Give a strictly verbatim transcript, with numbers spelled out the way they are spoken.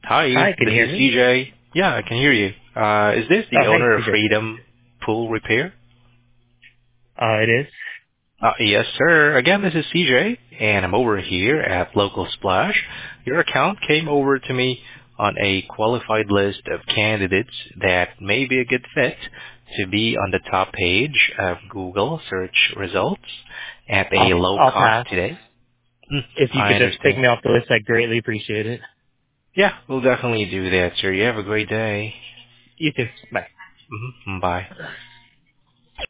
Hi, Hi, can this you hear is me? C J. Yeah, I can hear you. Uh, is this Oh, the hey, owner of C J. Freedom Pool Repair? Uh, it is. Uh, yes, sir. Again, this is C J, and I'm over here at Local Splash. Your account came over to me on a qualified list of candidates that may be a good fit to be on the top page of Google search results at a I'll, low I'll cost pass. today. Hmm, If you I could just take understand. me off the list, I'd greatly appreciate it. Yeah, we'll definitely do that, sir. You have a great day. You too. Bye. Hmm Bye.